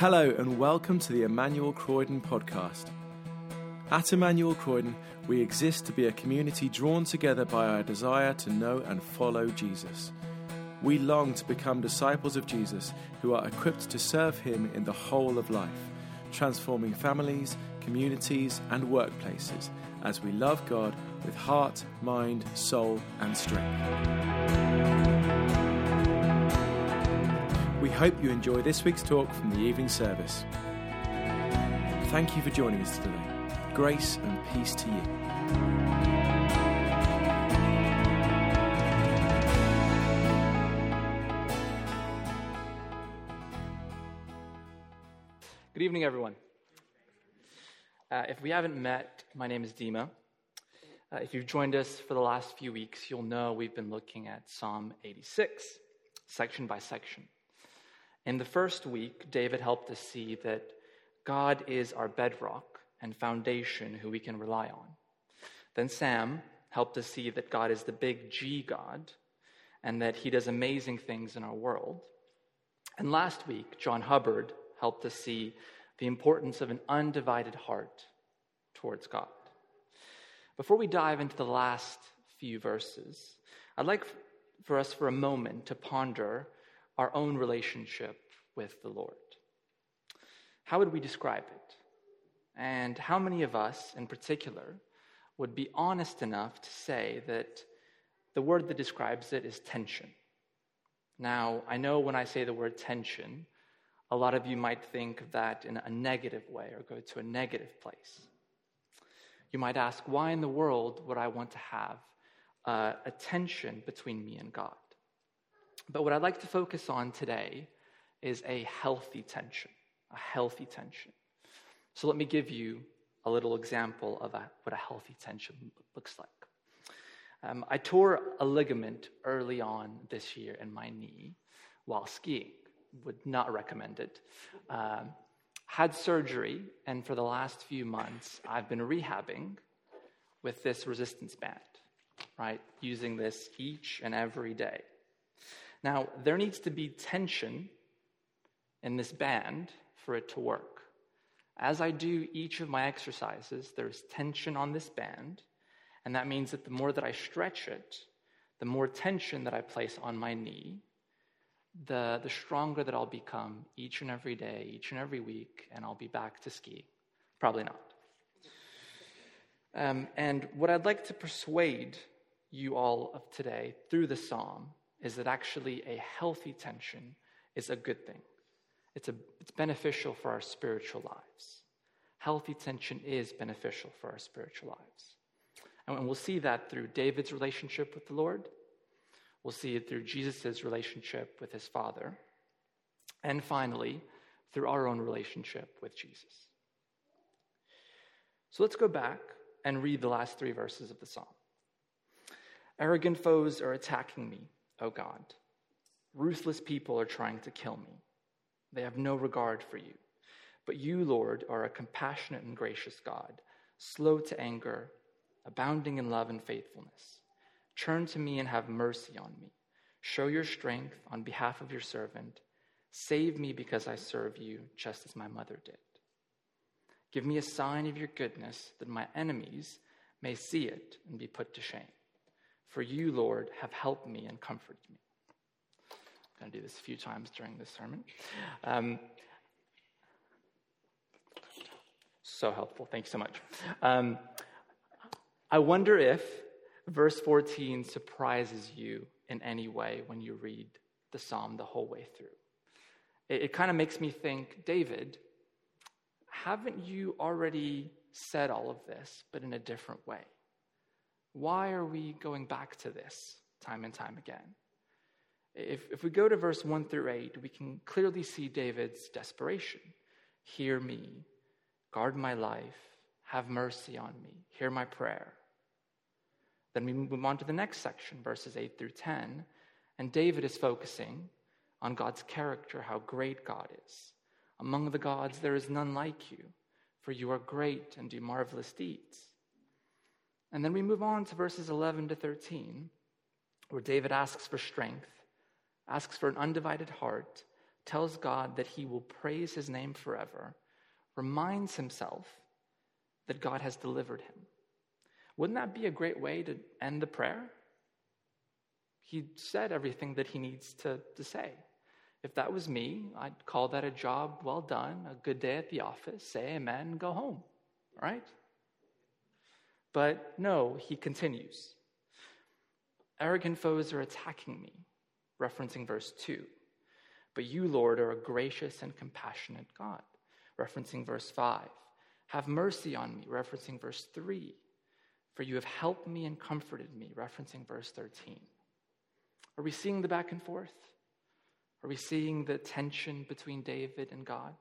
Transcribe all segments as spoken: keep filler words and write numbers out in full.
Hello and welcome to the Emmanuel Croydon podcast. At Emmanuel Croydon, we exist to be a community drawn together by our desire to know and follow Jesus. We long to become disciples of Jesus who are equipped to serve him in the whole of life, transforming families, communities and workplaces as we love God with heart, mind, soul and strength. We hope you enjoy this week's talk from the evening service. Thank you for joining us today. Grace and peace to you. Good evening, everyone. Uh, if we haven't met, my name is Dima. Uh, if you've joined us for the last few weeks, you'll know we've been looking at Psalm eighty-six, section by section. In the first week, David helped us see that God is our bedrock and foundation who we can rely on. Then Sam helped us see that God is the big G God and that he does amazing things in our world. And last week, John Hubbard helped us see the importance of an undivided heart towards God. Before we dive into the last few verses, I'd like for us for a moment to ponder our own relationship with the Lord. How would we describe it? And how many of us in particular would be honest enough to say that the word that describes it is tension? Now, I know when I say the word tension, a lot of you might think of that in a negative way or go to a negative place. You might ask, why in the world would I want to have uh, a tension between me and God? But what I'd like to focus on today is a healthy tension, a healthy tension. So let me give you a little example of a, what a healthy tension looks like. Um, I tore a ligament early on this year in my knee while skiing. Would not recommend it. Um, had surgery, and for the last few months, I've been rehabbing with this resistance band, right? Using this each and every day. Now, there needs to be tension in this band for it to work. As I do each of my exercises, there's tension on this band, and that means that the more that I stretch it, the more tension that I place on my knee, the, the stronger that I'll become each and every day, each and every week, and I'll be back to skiing. Probably not. Um, and what I'd like to persuade you all of today through the psalm is that actually a healthy tension is a good thing. It's a, it's beneficial for our spiritual lives. Healthy tension is beneficial for our spiritual lives. And we'll see that through David's relationship with the Lord. We'll see it through Jesus' relationship with his Father. And finally, through our own relationship with Jesus. So let's go back and read the last three verses of the psalm. Arrogant foes are attacking me, O God. Ruthless people are trying to kill me. They have no regard for you. But you, Lord, are a compassionate and gracious God, slow to anger, abounding in love and faithfulness. Turn to me and have mercy on me. Show your strength on behalf of your servant. Save me because I serve you, just as my mother did. Give me a sign of your goodness, that my enemies may see it and be put to shame. For you, Lord, have helped me and comforted me. I'm going to do this a few times during this sermon. Um, so helpful. Thank you so much. Um, I wonder if verse fourteen surprises you in any way when you read the psalm the whole way through. It, it kind of makes me think, David, haven't you already said all of this, but in a different way? Why are we going back to this time and time again? If, if we go to verse one through eight, we can clearly see David's desperation. Hear me, guard my life, have mercy on me, hear my prayer. Then we move on to the next section, verses eight through ten, and David is focusing on God's character, how great God is. Among the gods there is none like you, for you are great and do marvelous deeds. And then we move on to verses eleven to thirteen, where David asks for strength, asks for an undivided heart tells God that he will praise his name forever, reminds himself that God has delivered him. Wouldn't that be a great way to end the prayer? He said everything that he needs to, to say. If that was me, I'd call that a job well done, a good day at the office, say amen, and go home, right? But no, he continues. Arrogant foes are attacking me, referencing verse two. But you, Lord, are a gracious and compassionate God, referencing verse five. Have mercy on me, referencing verse three. For you have helped me and comforted me, referencing verse thirteen. Are we seeing the back and forth? Are we seeing the tension between David and God?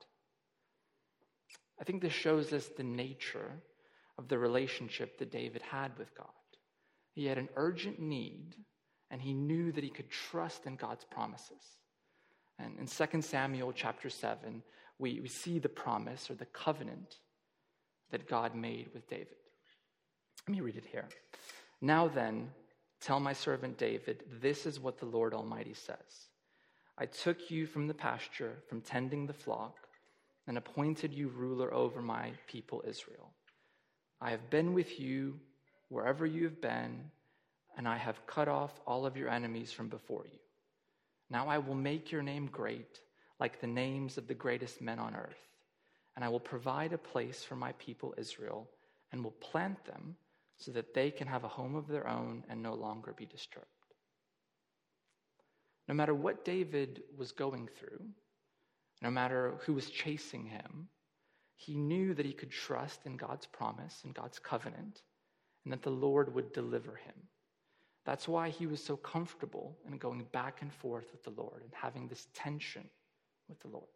I think this shows us the nature of the relationship that David had with God. He had an urgent need, and he knew that he could trust in God's promises. And in Second Samuel chapter seven, we, we see the promise or the covenant that God made with David. Let me read it here. Now then, tell my servant David, this is what the Lord Almighty says. I took you from the pasture, from tending the flock, and appointed you ruler over my people Israel. I have been with you wherever you have been, and I have cut off all of your enemies from before you. Now I will make your name great, like the names of the greatest men on earth, and I will provide a place for my people Israel, and will plant them so that they can have a home of their own and no longer be disturbed. No matter what David was going through, no matter who was chasing him, he knew that he could trust in God's promise and God's covenant, and that the Lord would deliver him. That's why he was so comfortable in going back and forth with the Lord and having this tension with the Lord.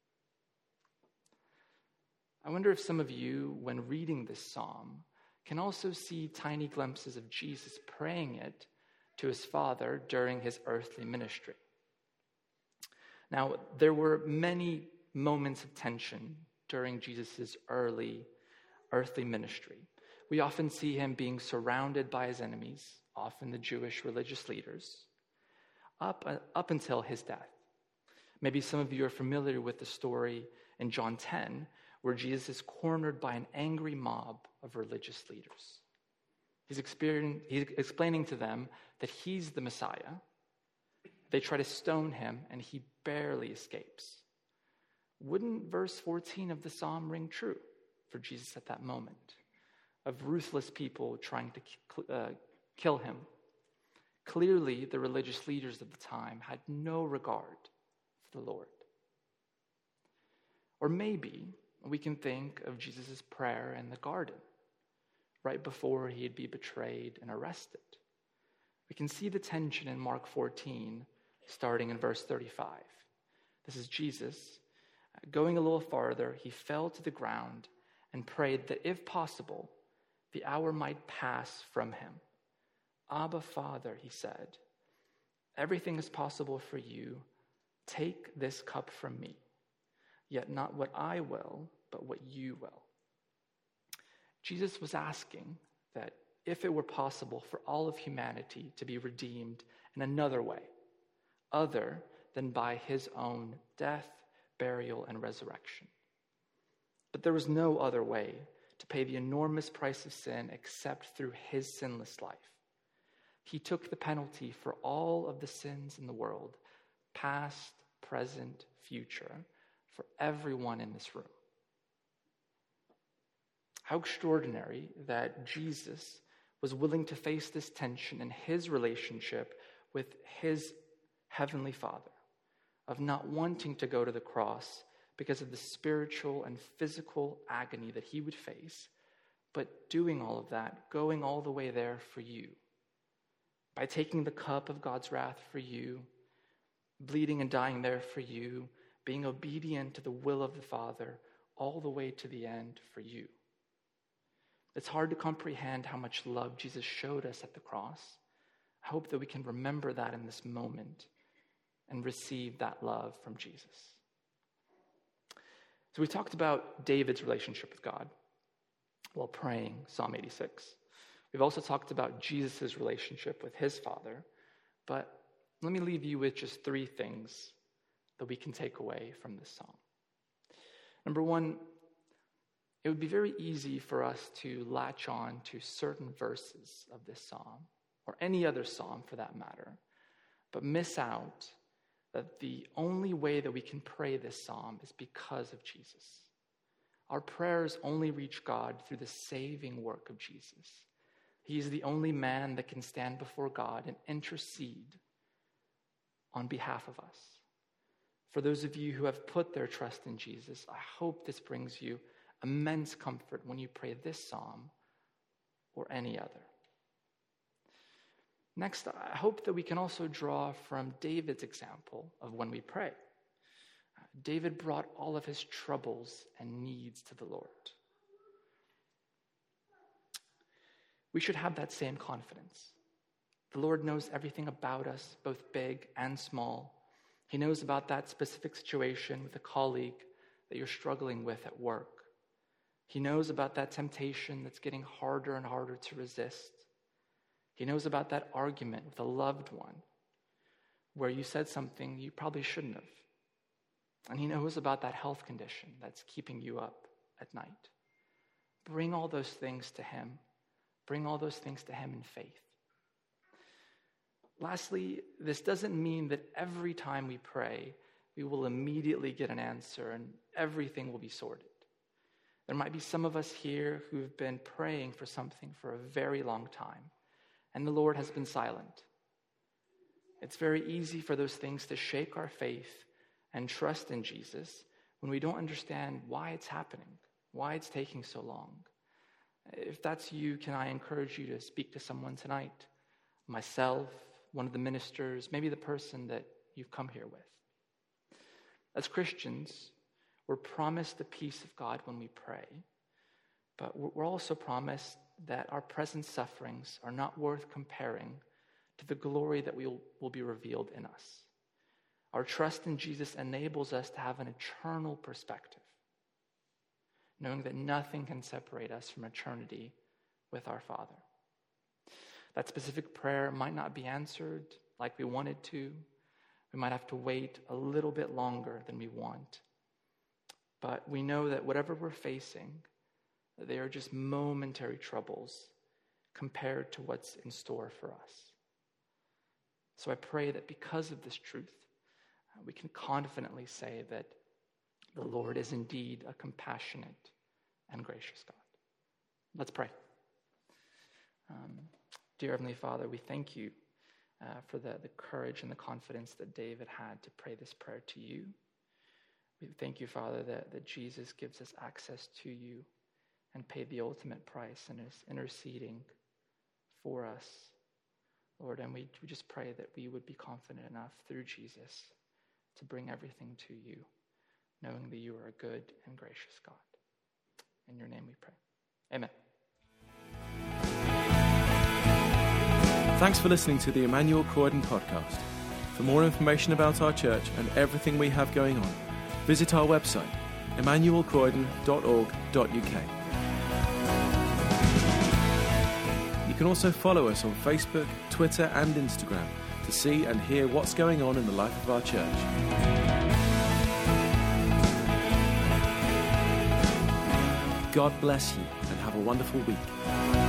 I wonder if some of you, when reading this psalm, can also see tiny glimpses of Jesus praying it to his Father during his earthly ministry. Now, there were many moments of tension during Jesus' early earthly ministry. We often see him being surrounded by his enemies, often the Jewish religious leaders, up, uh, up until his death. Maybe some of you are familiar with the story in John ten, where Jesus is cornered by an angry mob of religious leaders. He's, he's explaining to them that he's the Messiah. They try to stone him, and he barely escapes. Wouldn't verse fourteen of the psalm ring true for Jesus at that moment, of ruthless people trying to uh, kill him? Clearly, the religious leaders of the time had no regard for the Lord. Or maybe we can think of Jesus' prayer in the garden, right before he'd be betrayed and arrested. We can see the tension in Mark fourteen, starting in verse thirty-five. This is Jesus. Going a little farther, he fell to the ground and prayed that if possible, the hour might pass from him. Abba, Father, he said, everything is possible for you. Take this cup from me, yet not what I will, but what you will. Jesus was asking that if it were possible for all of humanity to be redeemed in another way, other than by his own death, burial, and resurrection. But there was no other way to pay the enormous price of sin except through his sinless life. He took the penalty for all of the sins in the world, past, present, future, for everyone in this room. How extraordinary that Jesus was willing to face this tension in his relationship with his heavenly Father, of not wanting to go to the cross because of the spiritual and physical agony that he would face, but doing all of that, going all the way there for you, by taking the cup of God's wrath for you, bleeding and dying there for you, being obedient to the will of the Father, all the way to the end for you. It's hard to comprehend how much love Jesus showed us at the cross. I hope that we can remember that in this moment and receive that love from Jesus. So we talked about David's relationship with God while praying Psalm eighty-six. We've also talked about Jesus' relationship with his Father, but let me leave you with just three things that we can take away from this psalm. Number one, it would be very easy for us to latch on to certain verses of this psalm, or any other psalm for that matter, but miss out that the only way that we can pray this psalm is because of Jesus. Our prayers only reach God through the saving work of Jesus. He is the only man that can stand before God and intercede on behalf of us. For those of you who have put their trust in Jesus, I hope this brings you immense comfort when you pray this psalm or any other. Next, I hope that we can also draw from David's example of when we pray. David brought all of his troubles and needs to the Lord. We should have that same confidence. The Lord knows everything about us, both big and small. He knows about that specific situation with a colleague that you're struggling with at work. He knows about that temptation that's getting harder and harder to resist. He knows about that argument with a loved one where you said something you probably shouldn't have. And he knows about that health condition that's keeping you up at night. Bring all those things to him. Bring all those things to him in faith. Lastly, this doesn't mean that every time we pray, we will immediately get an answer and everything will be sorted. There might be some of us here who've been praying for something for a very long time, and the Lord has been silent. It's very easy for those things to shake our faith and trust in Jesus when we don't understand why it's happening, why it's taking so long. If that's you, can I encourage you to speak to someone tonight? Myself, one of the ministers, maybe the person that you've come here with. As Christians, we're promised the peace of God when we pray, but we're also promised that our present sufferings are not worth comparing to the glory that will, will be revealed in us. Our trust in Jesus enables us to have an eternal perspective, knowing that nothing can separate us from eternity with our Father. That specific prayer might not be answered like we wanted to. We might have to wait a little bit longer than we want. But we know that whatever we're facing, they are just momentary troubles compared to what's in store for us. So I pray that because of this truth, we can confidently say that the Lord is indeed a compassionate and gracious God. Let's pray. Um, dear Heavenly Father, we thank you uh, for the, the courage and the confidence that David had to pray this prayer to you. We thank you, Father, that, that Jesus gives us access to you and paid the ultimate price and is interceding for us, Lord. And we, we just pray that we would be confident enough through Jesus to bring everything to you, knowing that you are a good and gracious God. In your name we pray. Amen. Thanks for listening to the Emmanuel Croydon podcast. For more information about our church and everything we have going on, visit our website, emmanuel croydon dot org dot u k. You can also follow us on Facebook, Twitter, and Instagram to see and hear what's going on in the life of our church. God bless you and have a wonderful week.